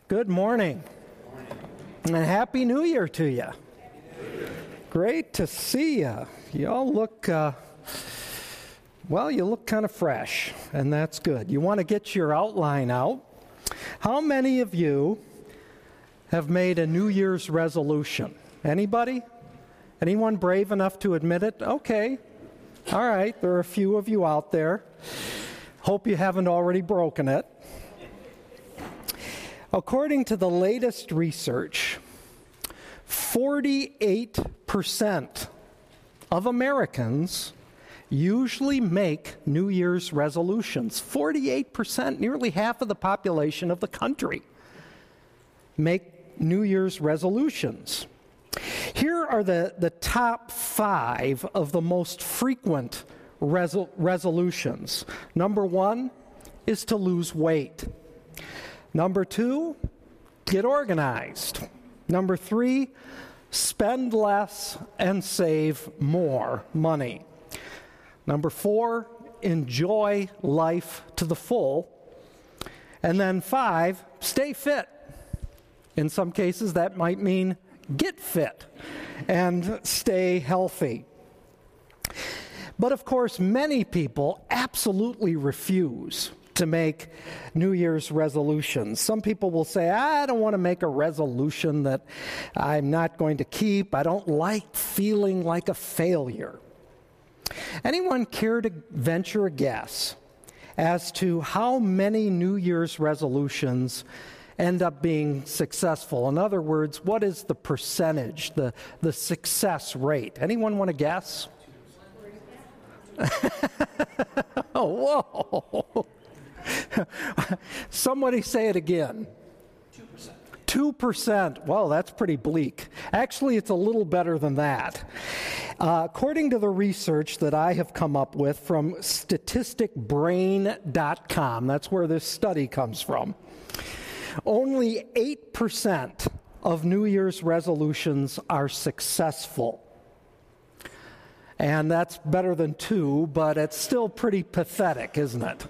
Good morning. And Happy New Year to you. Great to see you. You all look, you look kind of fresh, and that's good. You want to get your outline out. How many of you have made a New Year's resolution? Anybody? Anyone brave enough to admit it? Okay. All right, there are a few of you out there. Hope you haven't already broken it. According to the latest research, 48% of Americans usually make New Year's resolutions. 48%, nearly half of the population of the country, make New Year's resolutions. Here are the top 5 of the most frequent resolutions. Number 1 is to lose weight. Number 2, get organized. Number 3, spend less and save more money. Number 4, enjoy life to the full. And then 5, stay fit. In some cases, that might mean get fit and stay healthy. But of course, many people absolutely refuse to make New Year's resolutions. Some people will say, I don't want to make a resolution that I'm not going to keep. I don't like feeling like a failure. Anyone care to venture a guess as to how many New Year's resolutions end up being successful? In other words, what is the percentage, the success rate? Anyone want to guess? Oh, whoa. Somebody say it again. 2%. Well, that's pretty bleak. Actually, it's a little better than that. According to the research that I have come up with from statisticbrain.com, that's where this study comes from, only 8% of New Year's resolutions are successful. And that's better than 2, but it's still pretty pathetic, isn't it?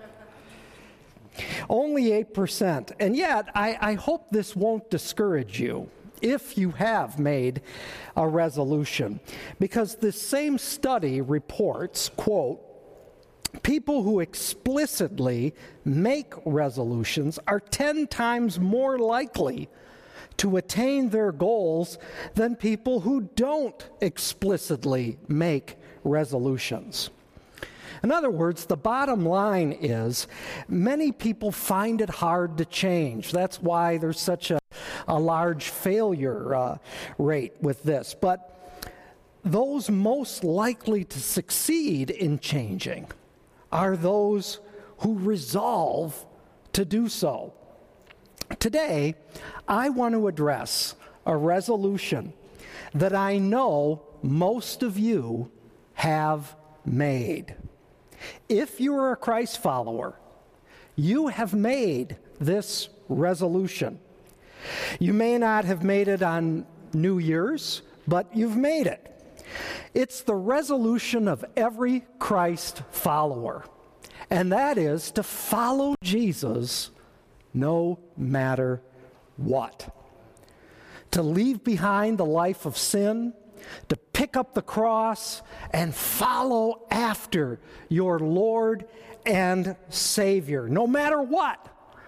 Only 8%. And yet, I hope this won't discourage you if you have made a resolution. Because this same study reports, quote, people who explicitly make resolutions are 10 times more likely to attain their goals than people who don't explicitly make resolutions. In other words, the bottom line is many people find it hard to change. That's why there's such a large failure rate with this. But those most likely to succeed in changing are those who resolve to do so. Today, I want to address a resolution that I know most of you have made. If you are a Christ follower, you have made this resolution. You may not have made it on New Year's, but you've made it. It's the resolution of every Christ follower, and that is to follow Jesus no matter what. To leave behind the life of sin, to pick up the cross and follow after your Lord and Savior, no matter what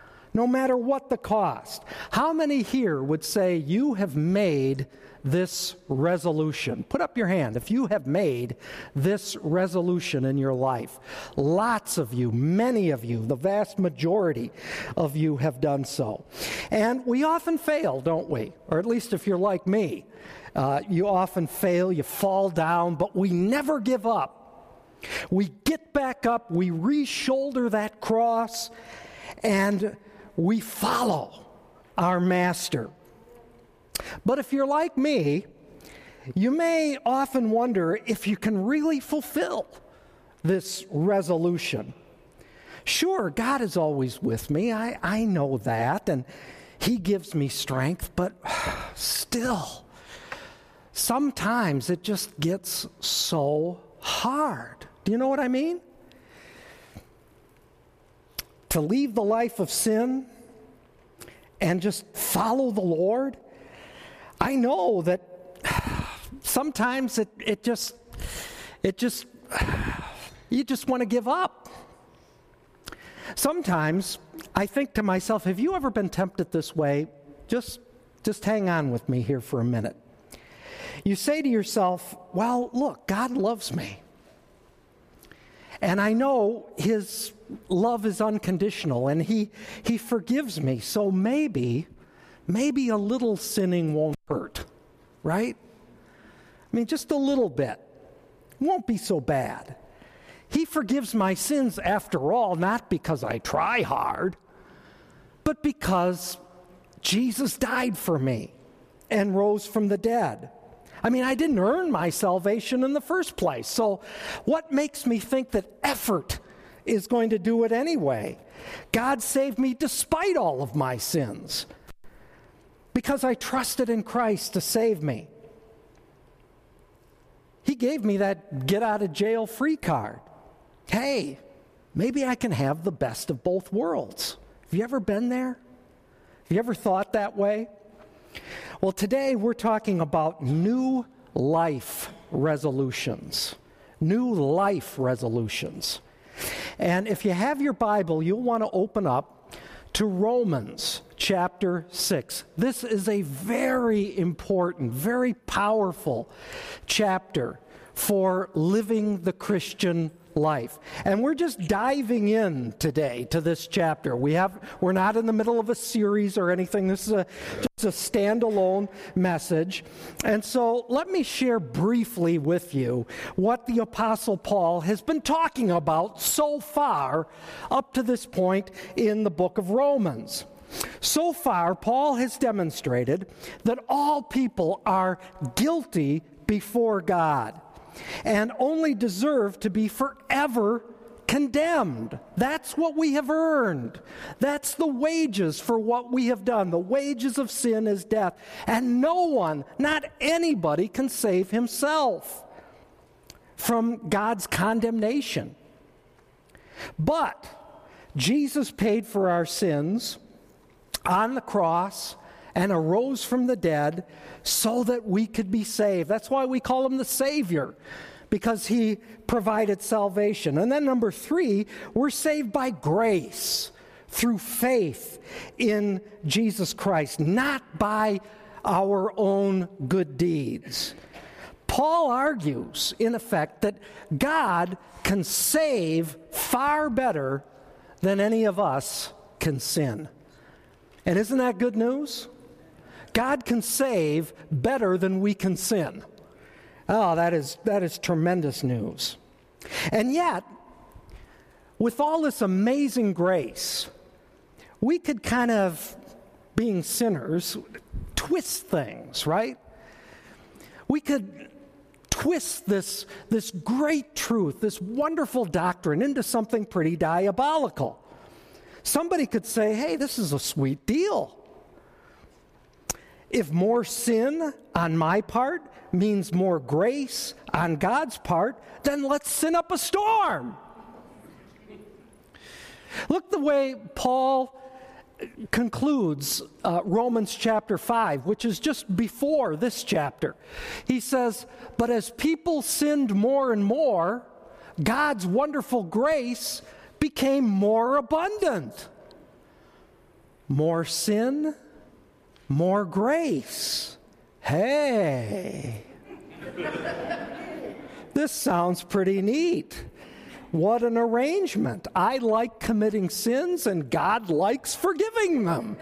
the cost. How many here would say you have made this resolution? Put up your hand if you have made this resolution in your life. Lots of you, many of you, the vast majority of you have done so. And we often fail, don't we? Or at least if you're like me. You often fail, you fall down, but we never give up. We get back up, we re-shoulder that cross, and we follow our Master. But if you're like me, you may often wonder if you can really fulfill this resolution. Sure, God is always with me, I know that, and He gives me strength, but still, sometimes it just gets so hard. Do you know what I mean? To leave the life of sin and just follow the Lord? I know that sometimes it just you just want to give up. Sometimes I think to myself, have you ever been tempted this way? Just hang on with me here for a minute. You say to yourself, well, look, God loves me. And I know his love is unconditional, and he forgives me. So maybe a little sinning won't hurt, right? I mean, just a little bit. Won't be so bad. He forgives my sins after all, not because I try hard, but because Jesus died for me and rose from the dead. I mean, I didn't earn my salvation in the first place. So what makes me think that effort is going to do it anyway? God saved me despite all of my sins because I trusted in Christ to save me. He gave me that get-out-of-jail-free card. Hey, maybe I can have the best of both worlds. Have you ever been there? Have you ever thought that way? Well, today we're talking about new life resolutions. New life resolutions. And if you have your Bible, you'll want to open up to Romans chapter 6. This is a very important, very powerful chapter for living the Christian life. And we're just diving in today to this chapter. We're not in the middle of a series or anything. This is just a standalone message. And so let me share briefly with you what the Apostle Paul has been talking about so far up to this point in the book of Romans. So far, Paul has demonstrated that all people are guilty before God and only deserve to be forever condemned. That's what we have earned. That's the wages for what we have done. The wages of sin is death. And no one, not anybody, can save himself from God's condemnation. But Jesus paid for our sins on the cross and arose from the dead so that we could be saved. That's why we call him the Savior, because he provided salvation. And then number 3, we're saved by grace through faith in Jesus Christ, not by our own good deeds. Paul argues, in effect, that God can save far better than any of us can sin. And isn't that good news? God can save better than we can sin. Oh, that is tremendous news. And yet, with all this amazing grace, we could kind of, being sinners, twist things, right? We could twist this great truth, this wonderful doctrine into something pretty diabolical. Somebody could say, hey, this is a sweet deal. If more sin on my part means more grace on God's part, then let's sin up a storm. Look the way Paul concludes Romans chapter 5, which is just before this chapter. He says, but as people sinned more and more, God's wonderful grace became more abundant. More sin, more grace. Hey, this sounds pretty neat. What an arrangement. I like committing sins and God likes forgiving them.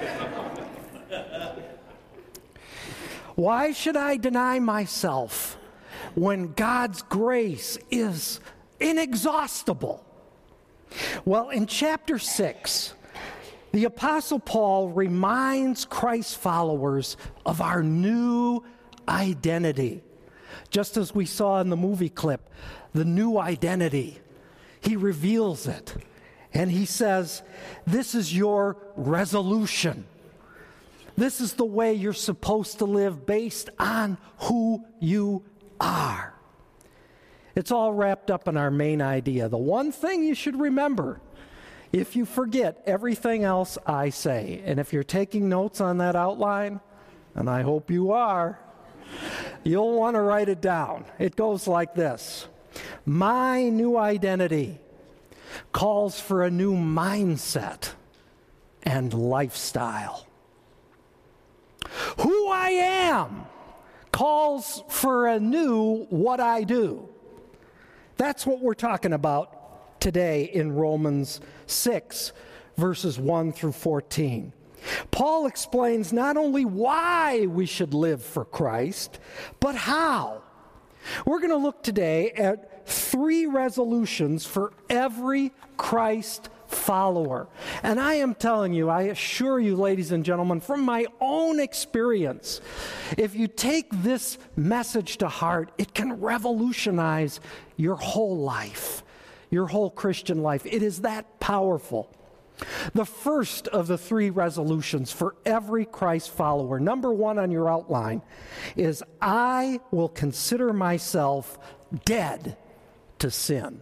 Why should I deny myself when God's grace is inexhaustible? Well, in chapter 6, the Apostle Paul reminds Christ's followers of our new identity. Just as we saw in the movie clip, the new identity. He reveals it. And he says, this is your resolution. This is the way you're supposed to live based on who you are. It's all wrapped up in our main idea. The one thing you should remember, if you forget everything else I say, and if you're taking notes on that outline, and I hope you are, you'll want to write it down. It goes like this. My new identity calls for a new mindset and lifestyle. Who I am calls for a new what I do. That's what we're talking about today in Romans 6, verses 1 through 14. Paul explains not only why we should live for Christ, but how. We're going to look today at 3 resolutions for every Christ follower. And I am telling you, I assure you, ladies and gentlemen, from my own experience, if you take this message to heart, it can revolutionize your whole life, your whole Christian life. It is that powerful. The first of the 3 resolutions for every Christ follower, number 1 on your outline, is I will consider myself dead to sin.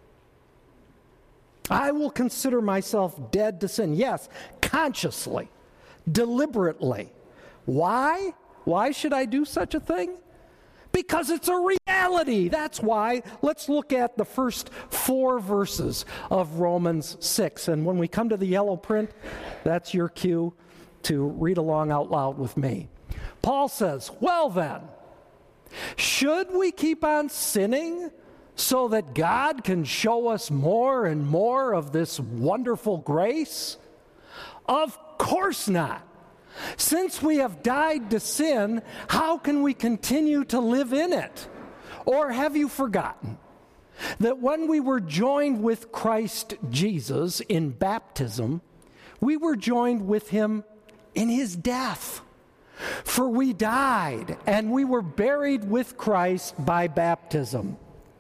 I will consider myself dead to sin. Yes, consciously, deliberately. Why? Why should I do such a thing? Because it's a reality. That's why. Let's look at the first 4 verses of Romans 6. And when we come to the yellow print, that's your cue to read along out loud with me. Paul says, well then, should we keep on sinning so that God can show us more and more of this wonderful grace? Of course not. Since we have died to sin, how can we continue to live in it? Or have you forgotten that when we were joined with Christ Jesus in baptism, we were joined with him in his death? For we died and we were buried with Christ by baptism.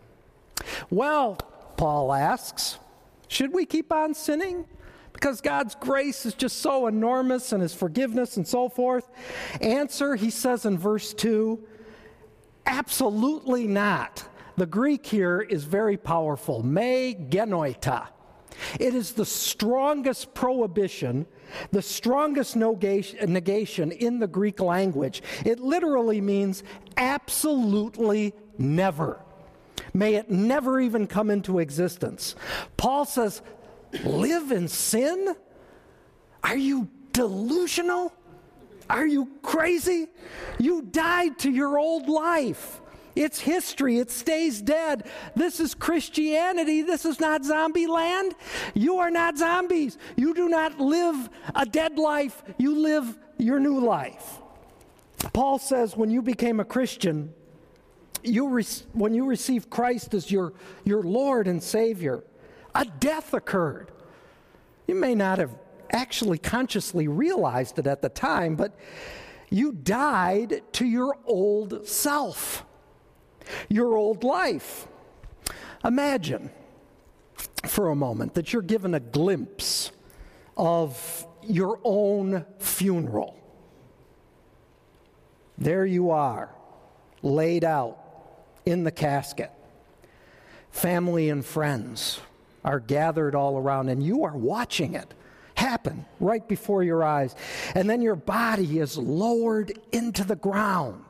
Well, Paul asks, should we keep on sinning? Because God's grace is just so enormous and his forgiveness and so forth. Answer, he says in verse 2, absolutely not. The Greek here is very powerful. Me genoita. It is the strongest prohibition, the strongest negation in the Greek language. It literally means absolutely never. May it never even come into existence. Paul says, live in sin? Are you delusional? Are you crazy? You died to your old life. It's history. It stays dead. This is Christianity. This is not zombie land. You are not zombies. You do not live a dead life. You live your new life. Paul says when you became a Christian, when you received Christ as your Lord and Savior, a death occurred. You may not have actually consciously realized it at the time, but you died to your old self, your old life. Imagine for a moment that you're given a glimpse of your own funeral. There you are, laid out in the casket. Family and friends are gathered all around, and you are watching it happen right before your eyes. And then your body is lowered into the ground.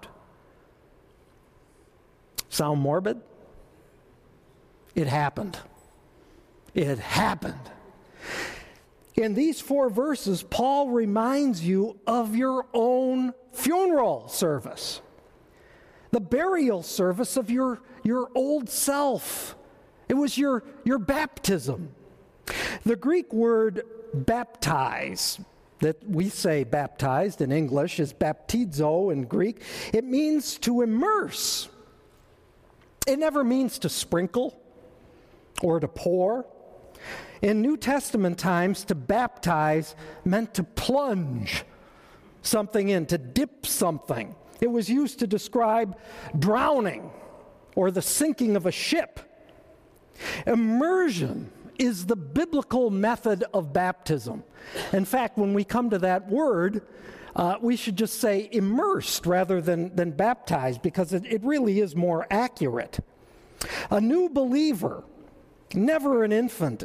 Sound morbid? It happened. It happened. In these 4 verses, Paul reminds you of your own funeral service, the burial service of your old self. It was your baptism. The Greek word baptize, that we say baptized in English, is baptizo in Greek. It means to immerse. It never means to sprinkle or to pour. In New Testament times, to baptize meant to plunge something in, to dip something. It was used to describe drowning or the sinking of a ship. Immersion is the biblical method of baptism. In fact, when we come to that word, we should just say immersed rather than baptized, because it really is more accurate. A new believer, never an infant,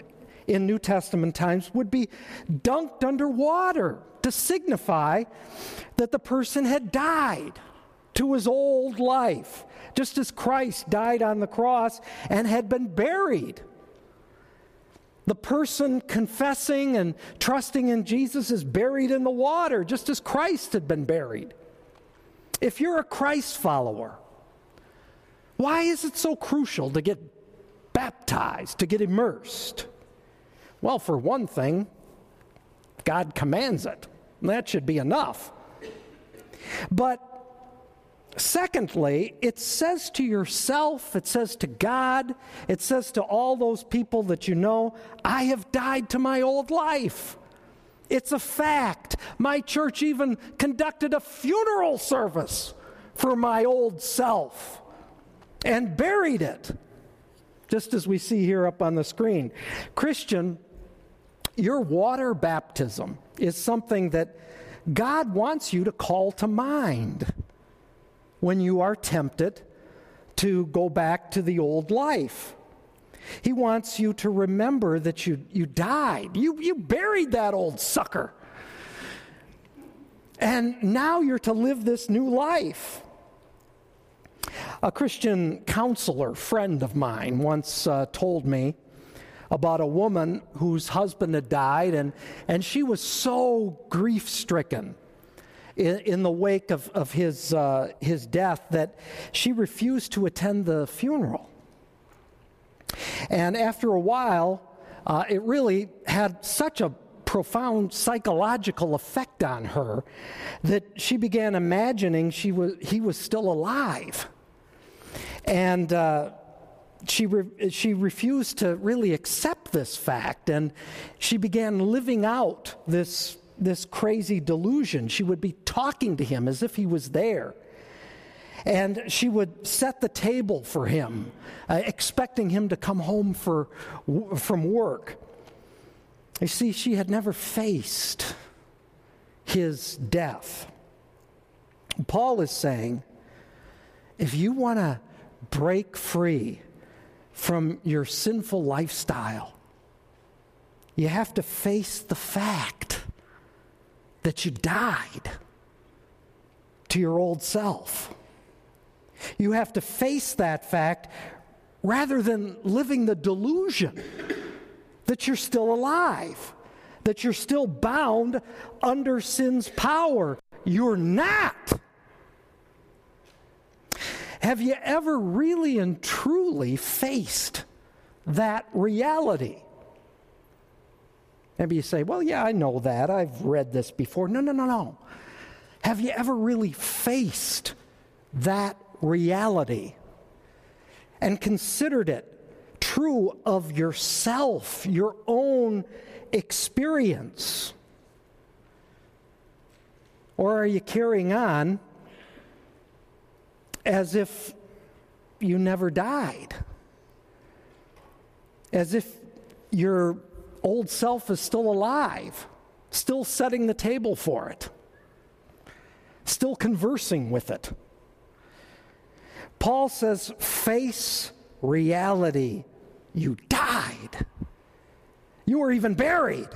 in New Testament times would be dunked under water to signify that the person had died to his old life, just as Christ died on the cross and had been buried. The person confessing and trusting in Jesus is buried in the water, just as Christ had been buried. If you're a Christ follower, why is it so crucial to get baptized, to get immersed? Well, for one thing, God commands it. And that should be enough. But secondly, it says to yourself, it says to God, it says to all those people that you know, I have died to my old life. It's a fact. My church even conducted a funeral service for my old self and buried it, just as we see here up on the screen. Christian, your water baptism is something that God wants you to call to mind when you are tempted to go back to the old life. He wants you to remember that you died. You buried that old sucker. And now you're to live this new life. A Christian counselor friend of mine once told me about a woman whose husband had died, and she was so grief-stricken in the wake of his death that she refused to attend the funeral. And after a while, it really had such a profound psychological effect on her that she began imagining he was still alive. And she refused to really accept this fact, and she began living out this crazy delusion. She would be talking to him as if he was there. And she would set the table for him, expecting him to come home from work. You see, she had never faced his death. Paul is saying, if you want to break free from your sinful lifestyle, you have to face the fact that you died to your old self. You have to face that fact rather than living the delusion that you're still alive, that you're still bound under sin's power. You're not. Have you ever really and truly faced that reality? Maybe you say, well, yeah, I know that. I've read this before. No. Have you ever really faced that reality and considered it true of yourself, your own experience? Or are you carrying on as if you never died? As if your old self is still alive, still setting the table for it, still conversing with it? Paul says, face reality. You died. You were even buried.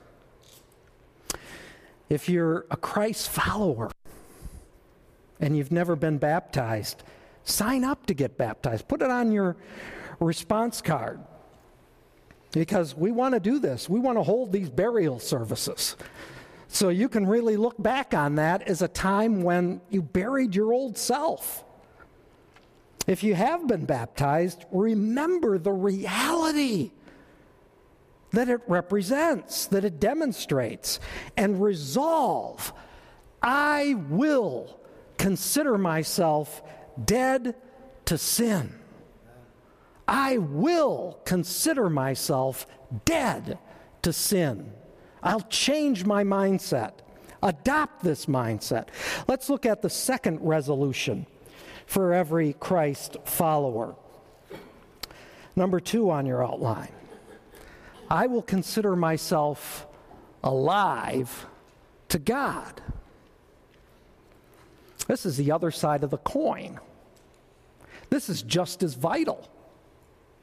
If you're a Christ follower and you've never been baptized, sign up to get baptized. Put it on your response card. Because we want to do this. We want to hold these burial services. So you can really look back on that as a time when you buried your old self. If you have been baptized, remember the reality that it represents, that it demonstrates, and resolve, I will consider myself dead to sin. I will consider myself dead to sin. I'll change my mindset, adopt this mindset. Let's look at the second resolution for every Christ follower. Number 2 on your outline. I will consider myself alive to God. This is the other side of the coin. This is just as vital.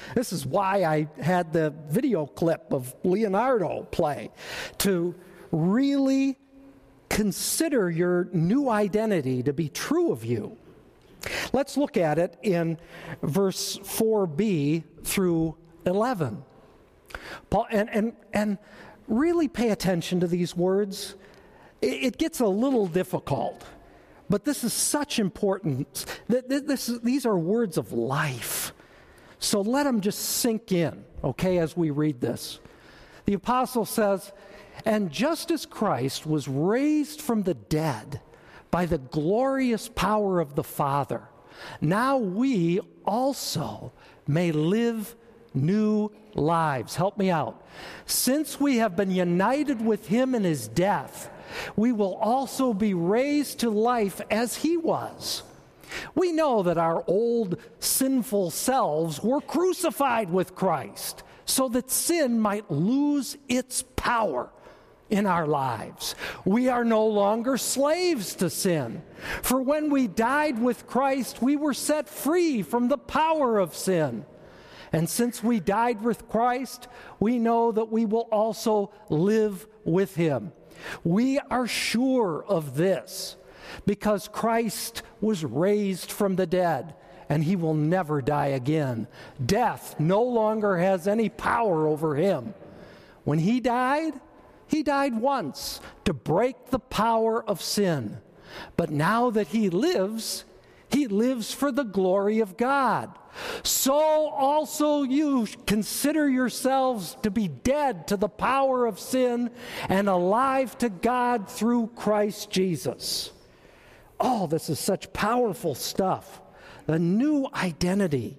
This is why I had the video clip of Leonardo play, to really consider your new identity to be true of you. Let's look at it in verse 4b through 11. Paul, and really pay attention to these words. It gets a little difficult, but this is such importance. These are words of life. So let them just sink in, okay, as we read this. The apostle says, "And just as Christ was raised from the dead by the glorious power of the Father, now we also may live new lives." Help me out. "Since we have been united with him in his death, we will also be raised to life as he was. We know that our old sinful selves were crucified with Christ so that sin might lose its power in our lives. We are no longer slaves to sin. For when we died with Christ, we were set free from the power of sin. And since we died with Christ, we know that we will also live with him. We are sure of this because Christ was raised from the dead, and he will never die again. Death no longer has any power over him. When he died once to break the power of sin. But now that he lives for the glory of God. So also you consider yourselves to be dead to the power of sin and alive to God through Christ Jesus." Oh, this is such powerful stuff. The new identity.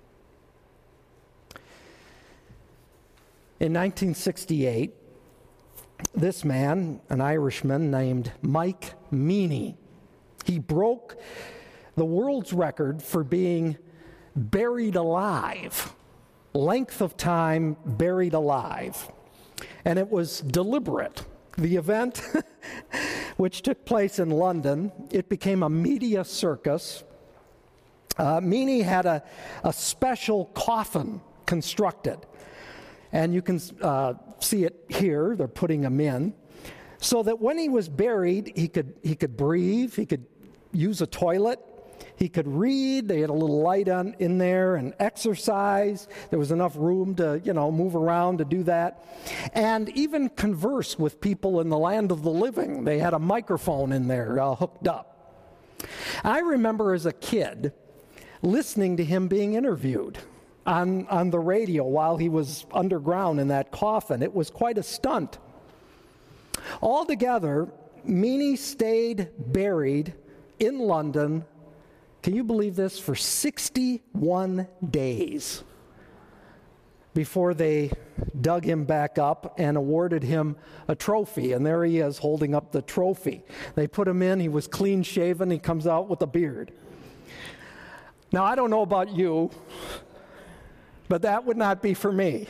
In 1968, this man, an Irishman named Mike Meany, he broke the world's record for being buried alive, length of time buried alive. And it was deliberate. The event, which took place in London, it became a media circus. Meany had a special coffin constructed. And you can see it here. They're putting him in. So that when he was buried, he could breathe, he could use a toilet, he could read. They had a little light in there, and exercise. There was enough room to, move around to do that. And even converse with people in the land of the living. They had a microphone in there hooked up. I remember as a kid listening to him being interviewed on the radio while he was underground in that coffin. It was quite a stunt. Altogether, Meany stayed buried in London, can you believe this, for 61 days before they dug him back up and awarded him a trophy. And there he is holding up the trophy. They put him in, he was clean shaven, he comes out with a beard. Now, I don't know about you, but that would not be for me.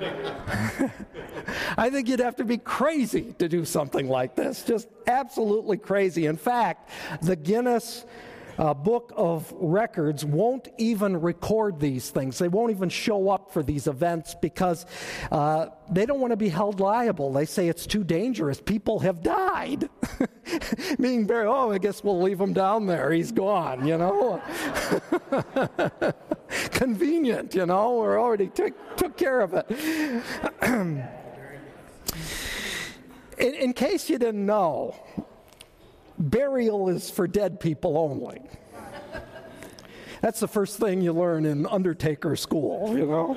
I think you'd have to be crazy to do something like this, just absolutely crazy. In fact, the Guinness Book of Records won't even record these things. They won't even show up for these events because they don't want to be held liable. They say it's too dangerous. People have died. Being buried, I guess we'll leave him down there. He's gone, Convenient, we already took care of it. In case you didn't know, burial is for dead people only. That's the first thing you learn in undertaker school,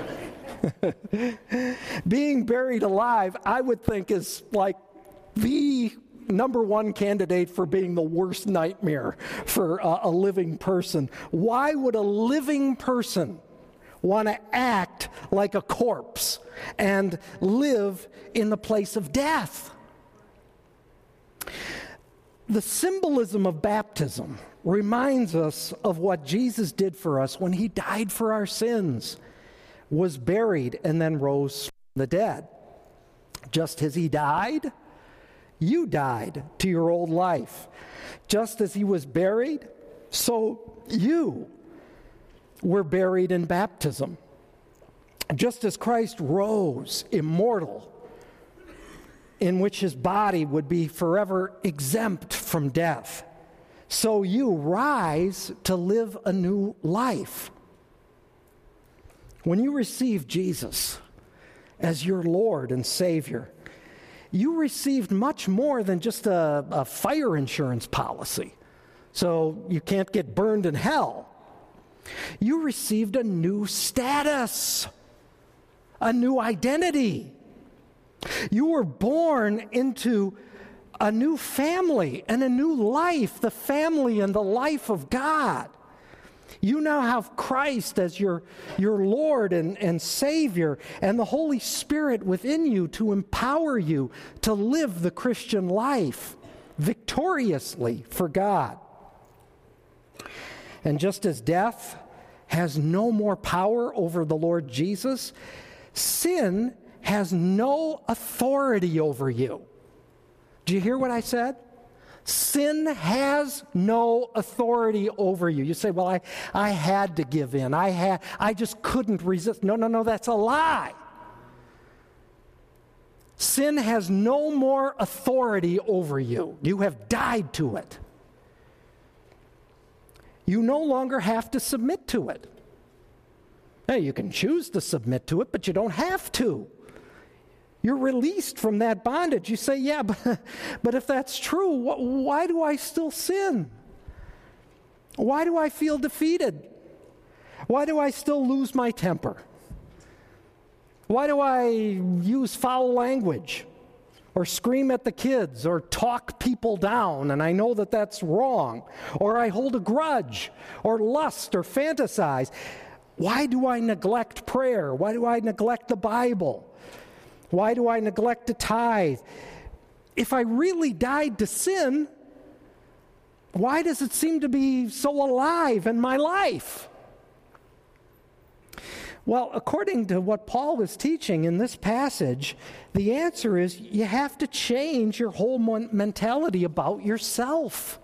Being buried alive, I would think, is like the number one candidate for being the worst nightmare for a living person. Why would a living person want to act like a corpse and live in the place of death? The symbolism of baptism reminds us of what Jesus did for us when he died for our sins, was buried, and then rose from the dead. Just as he died, you died to your old life. Just as he was buried, so you were buried in baptism. Just as Christ rose immortal, in which his body would be forever exempt from death, so you rise to live a new life. When you receive Jesus as your Lord and Savior, you received much more than just a fire insurance policy, so you can't get burned in hell. You received a new status, a new identity. You were born into a new family and a new life, the family and the life of God. You now have Christ as your Lord and Savior, and the Holy Spirit within you to empower you to live the Christian life victoriously for God. And just as death has no more power over the Lord Jesus, sin has no authority over you. Do you hear what I said? Sin has no authority over you. You say, well, I had to give in. I just couldn't resist. No, that's a lie. Sin has no more authority over you. You have died to it. You no longer have to submit to it. Now, you can choose to submit to it, but you don't have to. You're released from that bondage. You say, yeah, but if that's true, why do I still sin? Why do I feel defeated? Why do I still lose my temper? Why do I use foul language or scream at the kids or talk people down and I know that that's wrong? Or I hold a grudge or lust or fantasize. Why do I neglect prayer? Why do I neglect the Bible? Why do I neglect to tithe? If I really died to sin, why does it seem to be so alive in my life? Well, according to what Paul is teaching in this passage, the answer is you have to change your whole mentality about yourself.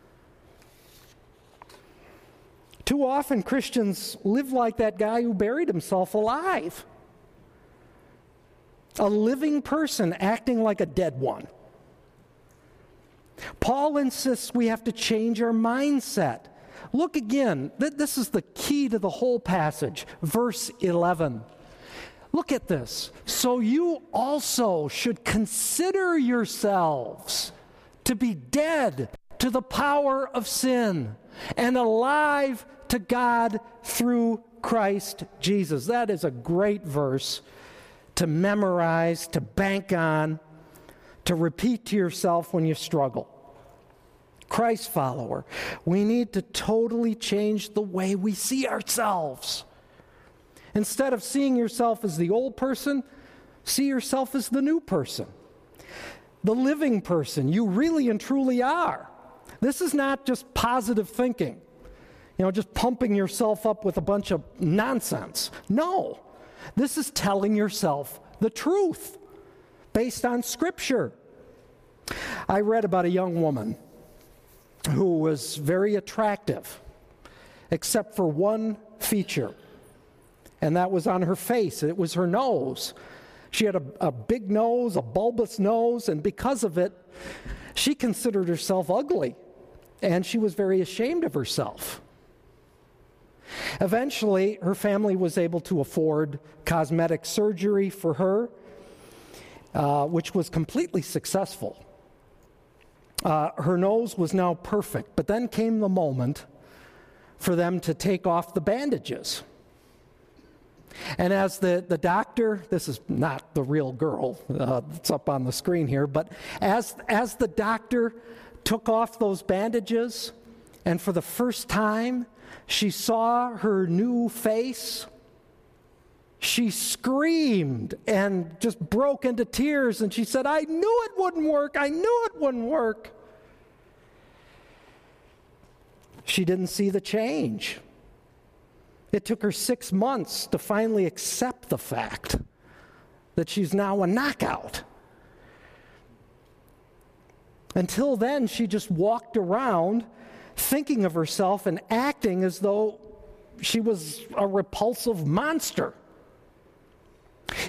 Too often Christians live like that guy who buried himself alive. A living person acting like a dead one. Paul insists we have to change our mindset. Look again, this is the key to the whole passage, verse 11. Look at this. So you also should consider yourselves to be dead to the power of sin and alive to God through Christ Jesus. That is a great verse to memorize, to bank on, to repeat to yourself when you struggle. Christ follower, we need to totally change the way we see ourselves. Instead of seeing yourself as the old person, see yourself as the new person, the living person you really and truly are. This is not just positive thinking, just pumping yourself up with a bunch of nonsense. No. This is telling yourself the truth based on Scripture. I read about a young woman who was very attractive, except for one feature, and that was on her face. It was her nose. She had a big nose, a bulbous nose, and because of it, she considered herself ugly, and she was very ashamed of herself. Eventually, her family was able to afford cosmetic surgery for her, which was completely successful. Her nose was now perfect, but then came the moment for them to take off the bandages. And as the doctor, this is not the real girl that's up on the screen here, but as the doctor took off those bandages, and for the first time, she saw her new face, she screamed and just broke into tears, and she said, I knew it wouldn't work. I knew it wouldn't work. She didn't see the change. It took her 6 months to finally accept the fact that she's now a knockout. Until then, she just walked around thinking of herself and acting as though she was a repulsive monster.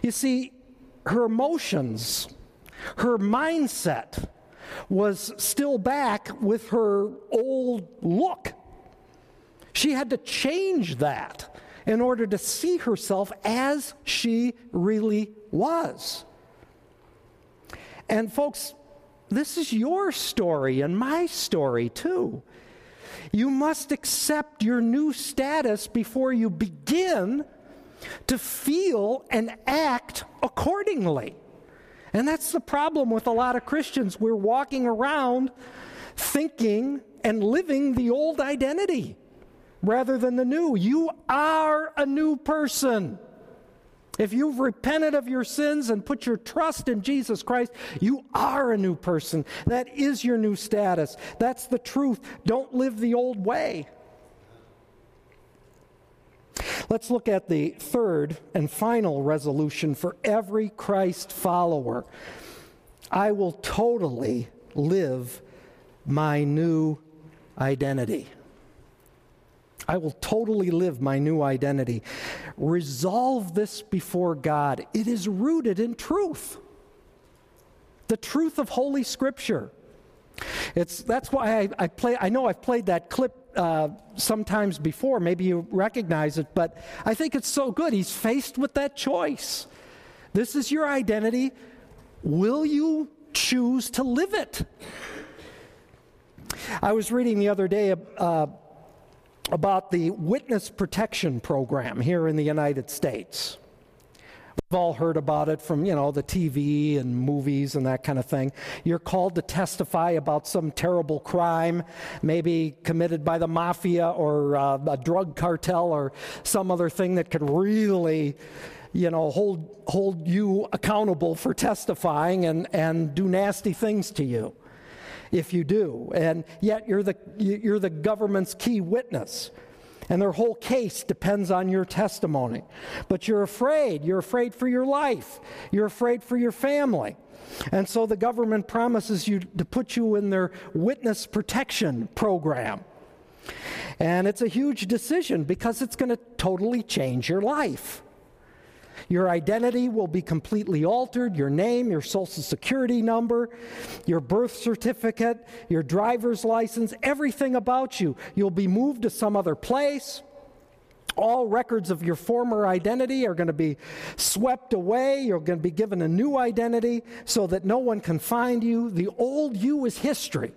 You see, her emotions, her mindset was still back with her old look. She had to change that in order to see herself as she really was. And folks, this is your story and my story too. You must accept your new status before you begin to feel and act accordingly. And that's the problem with a lot of Christians. We're walking around thinking and living the old identity rather than the new. You are a new person. If you've repented of your sins and put your trust in Jesus Christ, you are a new person. That is your new status. That's the truth. Don't live the old way. Let's look at the third and final resolution for every Christ follower. I will totally live my new identity. I will totally live my new identity. Resolve this before God. It is rooted in truth. The truth of Holy Scripture. That's why I know I've played that clip sometimes before. Maybe you recognize it, but I think it's so good. He's faced with that choice. This is your identity. Will you choose to live it? I was reading the other day about the Witness Protection Program here in the United States. We've all heard about it from, the TV and movies and that kind of thing. You're called to testify about some terrible crime, maybe committed by the mafia or a drug cartel or some other thing that could really, hold you accountable for testifying and do nasty things to you if you do. And yet you're the government's key witness. And their whole case depends on your testimony. But you're afraid. You're afraid for your life. You're afraid for your family. And so the government promises you to put you in their witness protection program. And it's a huge decision because it's going to totally change your life. Your identity will be completely altered. Your name, your social security number, your birth certificate, your driver's license, everything about you. You'll be moved to some other place. All records of your former identity are going to be swept away. You're going to be given a new identity so that no one can find you. The old you is history.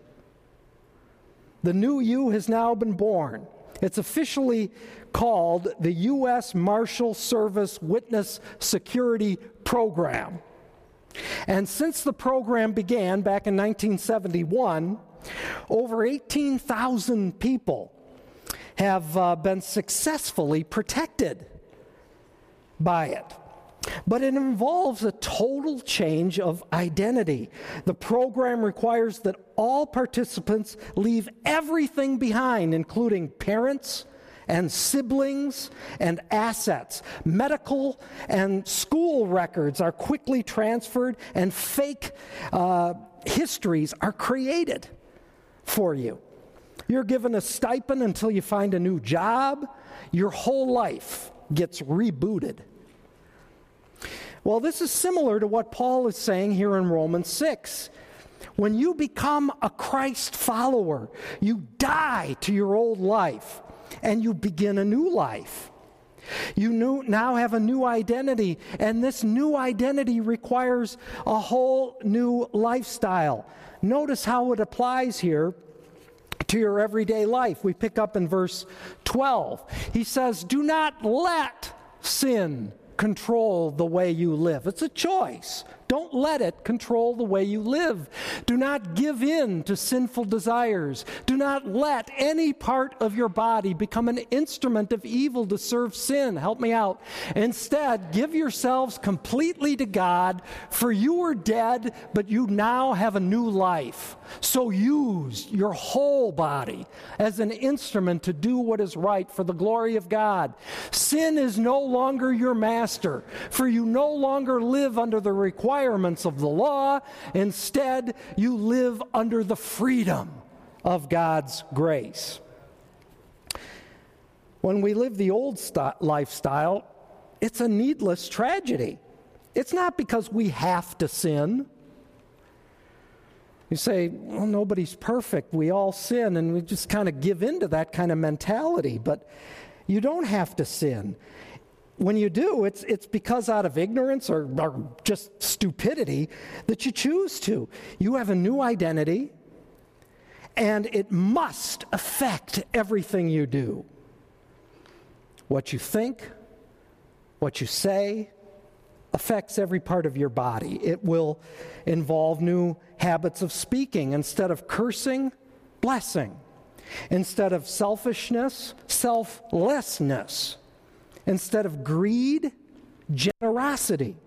The new you has now been born. It's officially called the U.S. Marshal Service Witness Security Program. And since the program began back in 1971, over 18,000 people have been successfully protected by it. But it involves a total change of identity. The program requires that all participants leave everything behind, including parents and siblings and assets. Medical and school records are quickly transferred, and fake histories are created for you. You're given a stipend until you find a new job. Your whole life gets rebooted. Well, this is similar to what Paul is saying here in Romans 6. When you become a Christ follower, you die to your old life and you begin a new life. You now have a new identity, and this new identity requires a whole new lifestyle. Notice how it applies here to your everyday life. We pick up in verse 12. He says, "Do not let sin control the way you live." It's a choice. Don't let it control the way you live. Do not give in to sinful desires. Do not let any part of your body become an instrument of evil to serve sin. Help me out. Instead, give yourselves completely to God, for you were dead, but you now have a new life. So use your whole body as an instrument to do what is right for the glory of God. Sin is no longer your master, for you no longer live under the requirements of the law. Instead, you live under the freedom of God's grace. When we live the old lifestyle, it's a needless tragedy. It's not because we have to sin. You say, well, nobody's perfect. We all sin, and we just kind of give into that kind of mentality. But you don't have to sin. When you do, it's because out of ignorance or just stupidity that you choose to. You have a new identity, and it must affect everything you do. What you think, what you say, affects every part of your body. It will involve new habits of speaking. Instead of cursing, blessing. Instead of selfishness, selflessness. Instead of greed, generosity.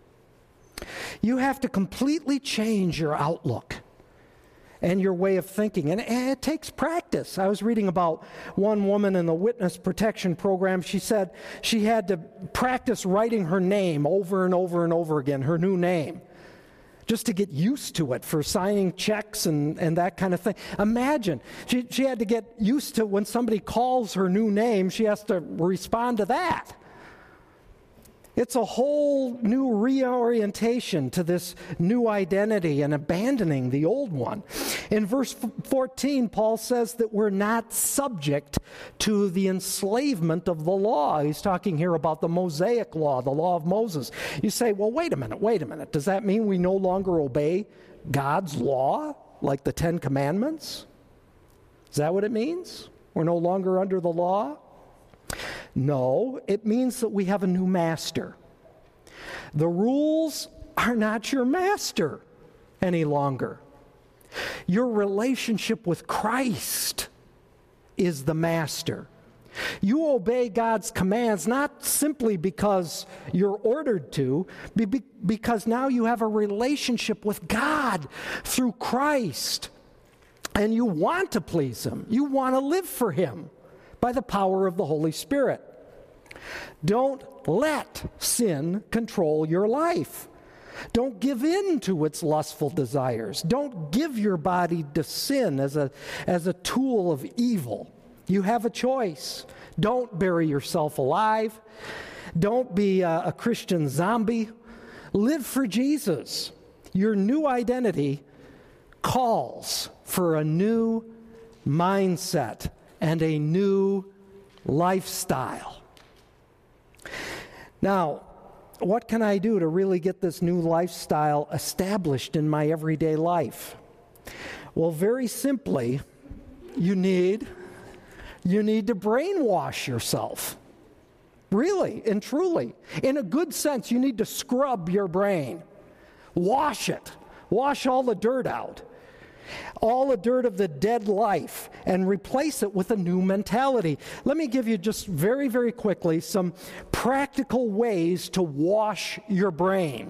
You have to completely change your outlook and your way of thinking. And it takes practice. I was reading about one woman in the witness protection program. She said she had to practice writing her name over and over and over again, her new name, just to get used to it for signing checks and that kind of thing. Imagine, she had to get used to when somebody calls her new name, she has to respond to that. It's a whole new reorientation to this new identity and abandoning the old one. In verse 14, Paul says that we're not subject to the enslavement of the law. He's talking here about the Mosaic law, the law of Moses. You say, well, wait a minute. Does that mean we no longer obey God's law, like the Ten Commandments? Is that what it means? We're no longer under the law? No, it means that we have a new master. The rules are not your master any longer. Your relationship with Christ is the master. You obey God's commands not simply because you're ordered to, because now you have a relationship with God through Christ. And you want to please Him. You want to live for Him by the power of the Holy Spirit. Don't let sin control your life. Don't give in to its lustful desires. Don't give your body to sin as a tool of evil. You have a choice. Don't bury yourself alive. Don't be a Christian zombie. Live for Jesus. Your new identity calls for a new mindset and a new lifestyle. Now, what can I do to really get this new lifestyle established in my everyday life? Well, very simply, you need to brainwash yourself. Really and truly. In a good sense, you need to scrub your brain. Wash it. Wash all the dirt out. All the dirt of the dead life, and replace it with a new mentality. Let me give you just very, very quickly some practical ways to wash your brain.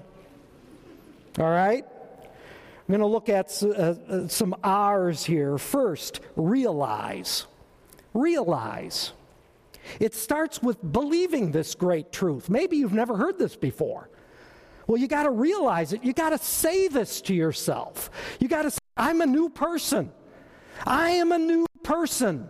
All right? I'm going to look at some R's here. First, realize. Realize. It starts with believing this great truth. Maybe you've never heard this before. Well, you got to realize it. You got to say this to yourself. You got to say, I'm a new person. I am a new person.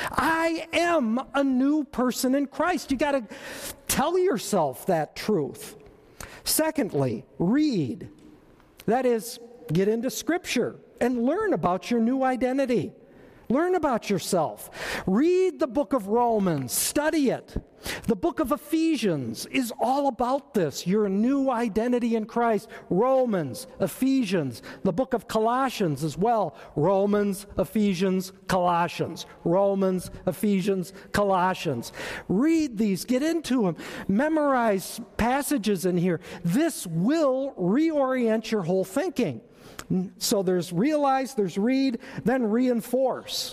I am a new person in Christ. You got to tell yourself that truth. Secondly, read. That is, get into Scripture and learn about your new identity. Learn about yourself. Read the book of Romans. Study it. The book of Ephesians is all about this, your new identity in Christ. Romans, Ephesians, the book of Colossians as well. Romans, Ephesians, Colossians. Romans, Ephesians, Colossians. Read these, get into them. Memorize passages in here. This will reorient your whole thinking. So there's realize, there's read, then reinforce.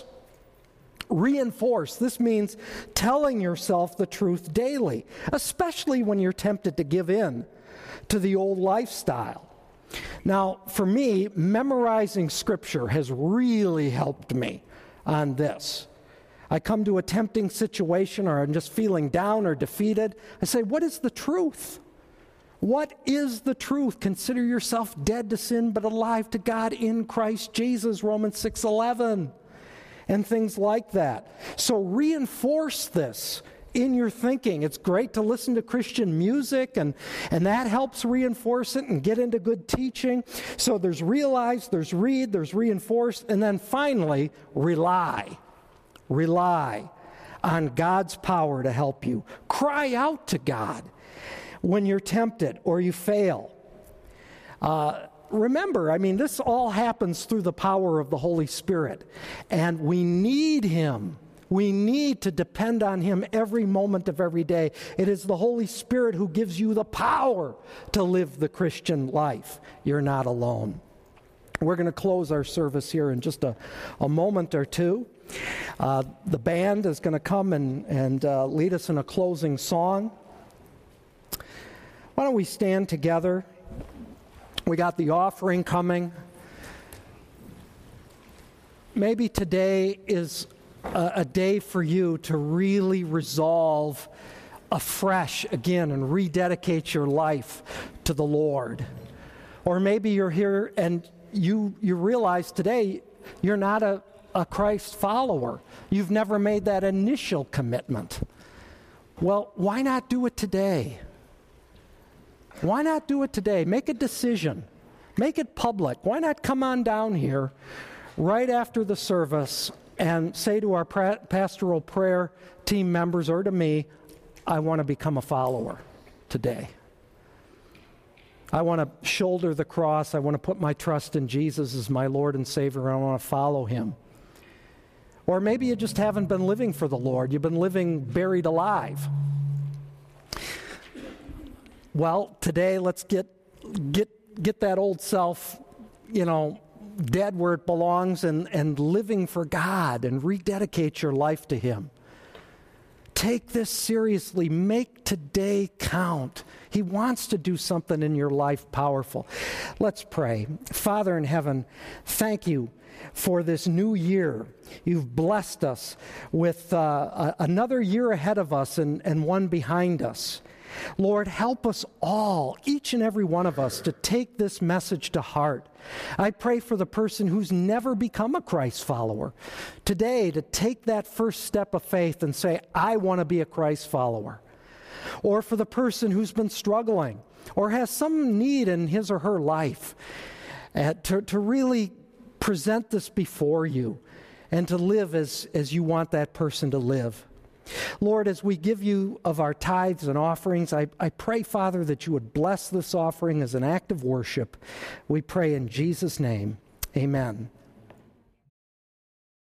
Reinforce. This means telling yourself the truth daily, especially when you're tempted to give in to the old lifestyle. Now, for me, memorizing Scripture has really helped me on this. I come to a tempting situation, or I'm just feeling down or defeated. I say, what is the truth? What is the truth? Consider yourself dead to sin, but alive to God in Christ Jesus, Romans 6:11, and things like that. So reinforce this in your thinking. It's great to listen to Christian music, and that helps reinforce it and get into good teaching. So there's realize, there's read, there's reinforce, and then finally, rely. Rely on God's power to help you. Cry out to God when you're tempted or you fail. Remember, this all happens through the power of the Holy Spirit, and we need Him. We need to depend on Him every moment of every day. It is the Holy Spirit who gives you the power to live the Christian life. You're not alone. We're going to close our service here in just a moment or two. The band is going to come and lead us in a closing song. Why don't we stand together? We got the offering coming. Maybe today is a day for you to really resolve afresh again and rededicate your life to the Lord. Or maybe you're here and you realize today you're not a Christ follower. You've never made that initial commitment. Well, why not do it today? Why not do it today? Make a decision. Make it public. Why not come on down here right after the service and say to our pastoral prayer team members or to me, I want to become a follower today. I want to shoulder the cross. I want to put my trust in Jesus as my Lord and Savior. I want to follow Him. Or maybe you just haven't been living for the Lord. You've been living buried alive. Well, today let's get that old self, dead where it belongs and living for God and rededicate your life to Him. Take this seriously. Make today count. He wants to do something in your life powerful. Let's pray. Father in heaven, thank you for this new year. You've blessed us with another year ahead of us and one behind us. Lord, help us all, each and every one of us, to take this message to heart. I pray for the person who's never become a Christ follower today to take that first step of faith and say, I want to be a Christ follower. Or for the person who's been struggling or has some need in his or her life to really present this before you and to live as you want that person to live. Lord, as we give you of our tithes and offerings, I pray, Father, that you would bless this offering as an act of worship. We pray in Jesus' name. Amen.